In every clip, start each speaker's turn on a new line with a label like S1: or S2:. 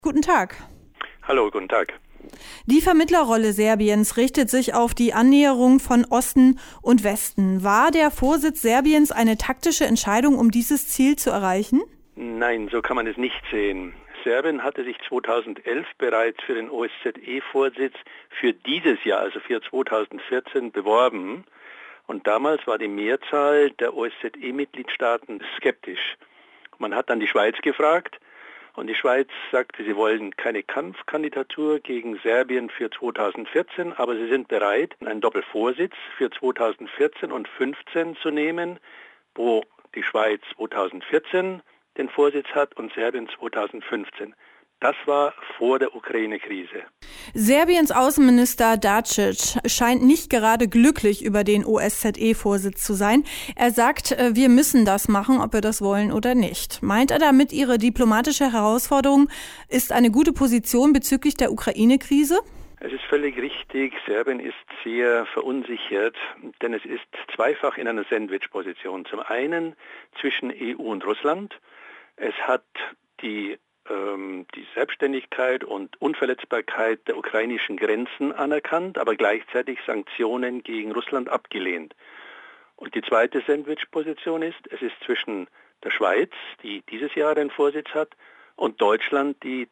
S1: Guten Tag.
S2: Hallo, guten Tag.
S1: Die Vermittlerrolle Serbiens richtet sich auf die Annäherung von Osten und Westen. War der Vorsitz Serbiens eine taktische Entscheidung, um dieses Ziel zu erreichen?
S2: Nein, so kann man es nicht sehen. Serbien hatte sich 2011 bereits für den OSZE-Vorsitz für dieses Jahr, also für 2014, beworben. Und damals war die Mehrzahl der OSZE-Mitgliedstaaten skeptisch. Man hat dann die Schweiz gefragt. Und die Schweiz sagte, sie wollen keine Kampfkandidatur gegen Serbien für 2014, aber sie sind bereit, einen Doppelvorsitz für 2014 und 2015 zu nehmen, wo die Schweiz 2014 den Vorsitz hat und Serbien 2015. Das war vor der Ukraine-Krise.
S1: Serbiens Außenminister Dačić scheint nicht gerade glücklich über den OSZE-Vorsitz zu sein. Er sagt, wir müssen das machen, ob wir das wollen oder nicht. Meint er damit, ihre diplomatische Herausforderung ist eine gute Position bezüglich der Ukraine-Krise?
S2: Es ist völlig richtig, Serbien ist sehr verunsichert, denn es ist zweifach in einer Sandwich-Position. Zum einen zwischen EU und Russland. Es hat die Selbstständigkeit und Unverletzbarkeit der ukrainischen Grenzen anerkannt, aber gleichzeitig Sanktionen gegen Russland abgelehnt. Und die zweite Sandwich-Position ist, es ist zwischen der Schweiz, die dieses Jahr den Vorsitz hat, und Deutschland, die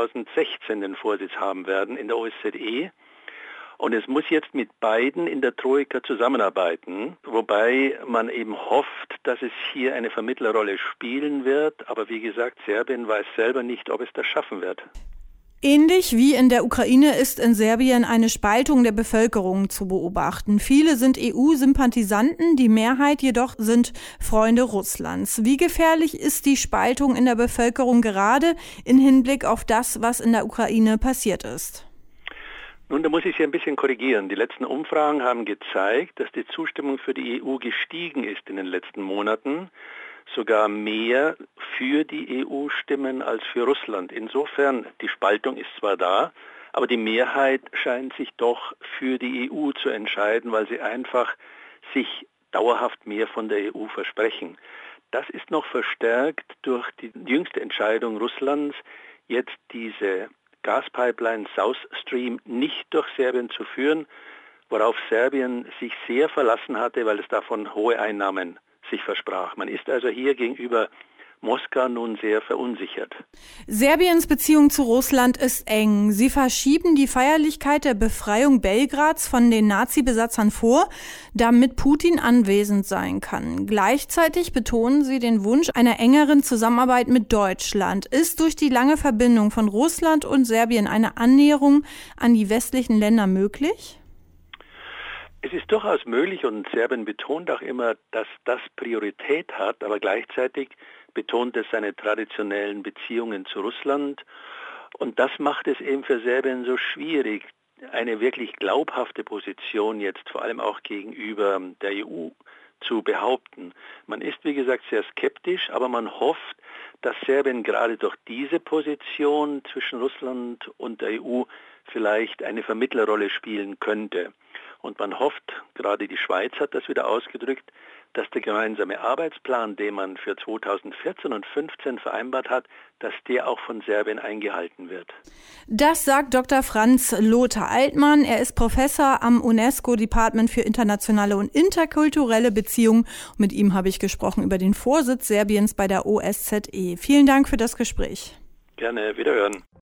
S2: 2016 den Vorsitz haben werden in der OSZE. Und es muss jetzt mit beiden in der Troika zusammenarbeiten, wobei man eben hofft, dass es hier eine Vermittlerrolle spielen wird. Aber wie gesagt, Serbien weiß selber nicht, ob es das schaffen wird.
S1: Ähnlich wie in der Ukraine ist in Serbien eine Spaltung der Bevölkerung zu beobachten. Viele sind EU-Sympathisanten, die Mehrheit jedoch sind Freunde Russlands. Wie gefährlich ist die Spaltung in der Bevölkerung gerade im Hinblick auf das, was in der Ukraine passiert ist?
S2: Nun, da muss ich Sie ein bisschen korrigieren. Die letzten Umfragen haben gezeigt, dass die Zustimmung für die EU gestiegen ist in den letzten Monaten. Sogar mehr für die EU stimmen als für Russland. Insofern, die Spaltung ist zwar da, aber die Mehrheit scheint sich doch für die EU zu entscheiden, weil sie einfach sich dauerhaft mehr von der EU versprechen. Das ist noch verstärkt durch die jüngste Entscheidung Russlands, jetzt diese Gaspipeline South Stream nicht durch Serbien zu führen, worauf Serbien sich sehr verlassen hatte, weil es davon hohe Einnahmen sich versprach. Man ist also hier gegenüber Moskau nun sehr verunsichert.
S1: Serbiens Beziehung zu Russland ist eng. Sie verschieben die Feierlichkeit der Befreiung Belgrads von den Nazi-Besatzern vor, damit Putin anwesend sein kann. Gleichzeitig betonen sie den Wunsch einer engeren Zusammenarbeit mit Deutschland. Ist durch die lange Verbindung von Russland und Serbien eine Annäherung an die westlichen Länder möglich?
S2: Es ist durchaus möglich und Serbien betont auch immer, dass das Priorität hat, aber gleichzeitig betont es seine traditionellen Beziehungen zu Russland. Und das macht es eben für Serbien so schwierig, eine wirklich glaubhafte Position jetzt vor allem auch gegenüber der EU zu behaupten. Man ist, wie gesagt, sehr skeptisch, aber man hofft, dass Serbien gerade durch diese Position zwischen Russland und der EU vielleicht eine Vermittlerrolle spielen könnte. Und man hofft, gerade die Schweiz hat das wieder ausgedrückt, dass der gemeinsame Arbeitsplan, den man für 2014 und 2015 vereinbart hat, dass der auch von Serbien eingehalten wird.
S1: Das sagt Dr. Franz Lothar Altmann. Er ist Professor am UNESCO-Department für internationale und interkulturelle Beziehungen. Mit ihm habe ich gesprochen über den Vorsitz Serbiens bei der OSZE. Vielen Dank für das Gespräch.
S2: Gerne, wiederhören.